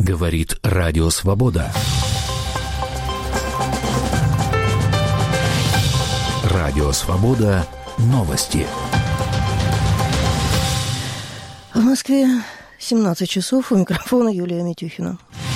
Говорит Радио Свобода. Радио Свобода. Новости. В Москве 17 часов. У микрофона Юлия Митюхина.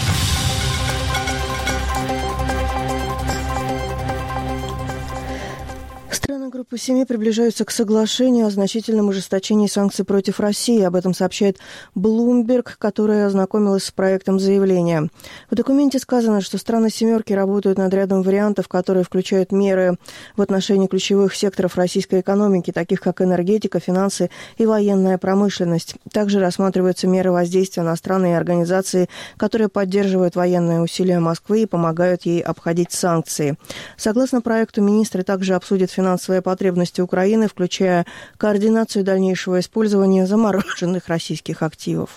Страны группы 7 приближаются к соглашению о значительном ужесточении санкций против России. Об этом сообщает Bloomberg, которая ознакомилась с проектом заявления. В документе сказано, что страны «семерки» работают над рядом вариантов, которые включают меры в отношении ключевых секторов российской экономики, таких как энергетика, финансы и военная промышленность. Также рассматриваются меры воздействия на страны и организации, которые поддерживают военные усилия Москвы и помогают ей обходить санкции. Согласно проекту, министры также обсудят финансовые потребности Украины, включая координацию дальнейшего использования замороженных российских активов.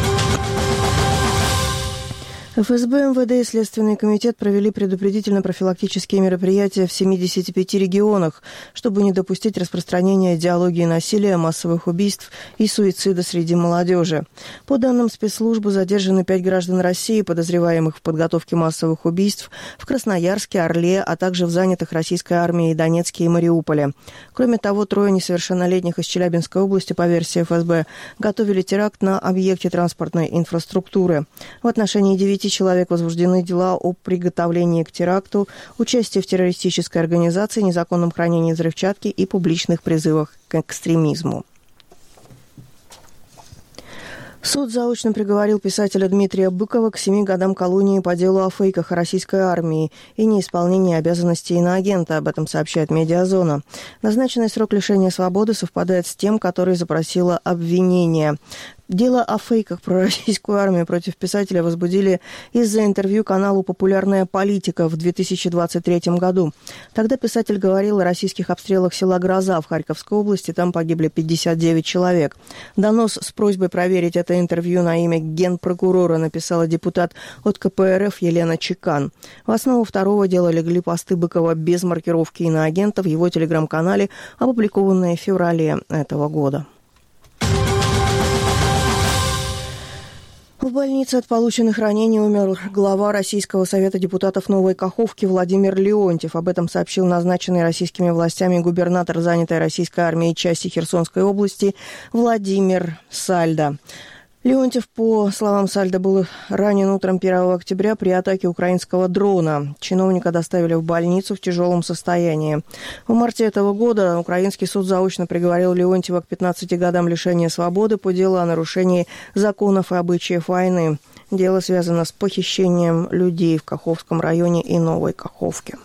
ФСБ, МВД и Следственный комитет провели предупредительно-профилактические мероприятия в 75 регионах, чтобы не допустить распространения идеологии насилия, массовых убийств и суицида среди молодежи. По данным спецслужбы, задержаны 5 граждан России, подозреваемых в подготовке массовых убийств в Красноярске, Орле, а также в занятых российской армией Донецке и Мариуполе. Кроме того, 3 несовершеннолетних из Челябинской области, по версии ФСБ, готовили теракт на объекте транспортной инфраструктуры. В отношении 9 человек возбуждены дела о приготовлении к теракту, участии в террористической организации, незаконном хранении взрывчатки и публичных призывах к экстремизму. Суд заочно приговорил писателя Дмитрия Быкова к 7 годам колонии по делу о фейках о российской армии и неисполнении обязанностей иноагента. Об этом сообщает «Медиазона». Назначенный срок лишения свободы совпадает с тем, который запросило обвинение. Дело о фейках про российскую армию против писателя возбудили из-за интервью каналу «Популярная политика» в 2023 году. Тогда писатель говорил о российских обстрелах села Гроза в Харьковской области. Там погибли 59 человек. Донос с просьбой проверить это интервью на имя генпрокурора написала депутат от КПРФ Елена Чекан. В основу второго дела легли посты Быкова без маркировки иноагента в его телеграм-канале, опубликованные в феврале этого года. В больнице от полученных ранений умер глава Российского совета депутатов Новой Каховки Владимир Леонтьев. Об этом сообщил назначенный российскими властями губернатор занятой российской армией части Херсонской области Владимир Сальдо. Леонтьев, по словам Сальдо, был ранен утром 1 октября при атаке украинского дрона. Чиновника доставили в больницу в тяжелом состоянии. В марте этого года украинский суд заочно приговорил Леонтьева к 15 годам лишения свободы по делу о нарушении законов и обычаев войны. Дело связано с похищением людей в Каховском районе и Новой Каховке.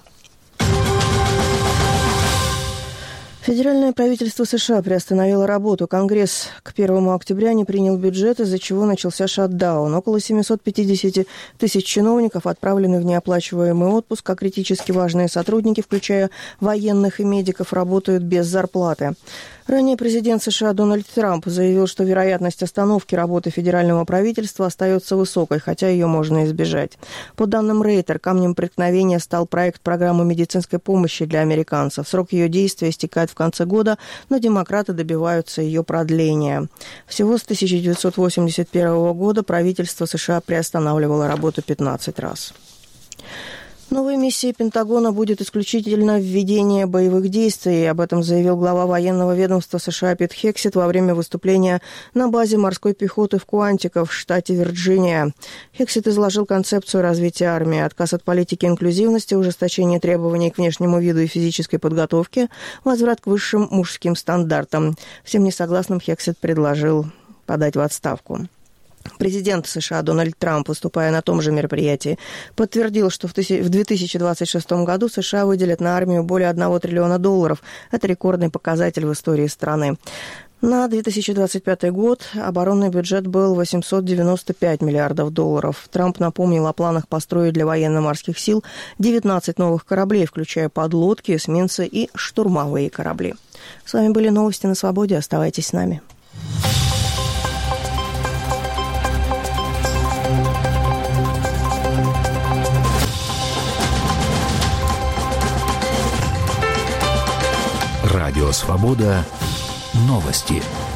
Федеральное правительство США приостановило работу. Конгресс к 1 октября не принял бюджет, из-за чего начался шатдаун. Около 750 тысяч чиновников отправлены в неоплачиваемый отпуск, а критически важные сотрудники, включая военных и медиков, работают без зарплаты. Ранее президент США Дональд Трамп заявил, что вероятность остановки работы федерального правительства остается высокой, хотя ее можно избежать. По данным Рейтер, камнем преткновения стал проект программы медицинской помощи для американцев. Срок ее действия истекает в конце года, но демократы добиваются ее продления. Всего с 1981 года правительство США приостанавливало работу 15 раз. Новой миссией Пентагона будет исключительно введение боевых действий. Об этом заявил глава военного ведомства США Пит Хексет во время выступления на базе морской пехоты в Куантико в штате Вирджиния. Хексет изложил концепцию развития армии: отказ от политики инклюзивности, ужесточение требований к внешнему виду и физической подготовке, возврат к высшим мужским стандартам. Всем несогласным Хексет предложил подать в отставку. Президент США Дональд Трамп, выступая на том же мероприятии, подтвердил, что в 2026 году США выделят на армию более $1 триллиона. Это рекордный показатель в истории страны. На 2025 год оборонный бюджет был $895 миллиардов. Трамп напомнил о планах построить для военно-морских сил 19 новых кораблей, включая подлодки, эсминцы и штурмовые корабли. С вами были новости на Свободе. Оставайтесь с нами. Радио Свобода. Новости.